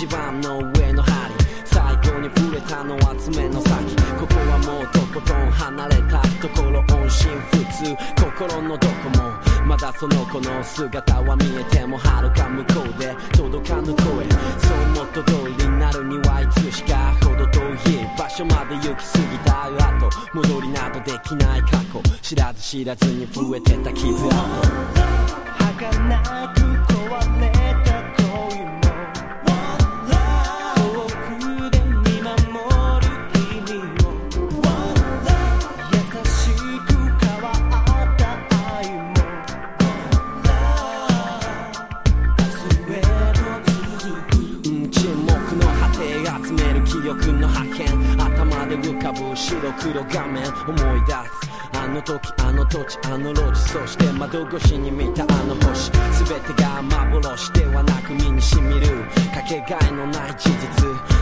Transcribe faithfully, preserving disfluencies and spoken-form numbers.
番の上の針、最後に触れたのは爪の先。ここはもうとことん離れたところ、音信不通、心のどこもまだその子の姿は見えても遥か向こうで届かぬ声。そうもっと通りになるにはいつしかほど遠い場所まで行き過ぎた後、戻りなどできない過去、知らず知らずに増えてた傷跡。 儚く壊れた恋も遠くで見守る君を、優しく変わった愛も明日へと続く、 うん、沈黙の果て集める記憶の破片、頭で浮かぶ白黒画面思い出すあの時あの土地あの路地、そして窓越しに見たあの星、全てが幻ではなく身に染みるかけがえのない事実。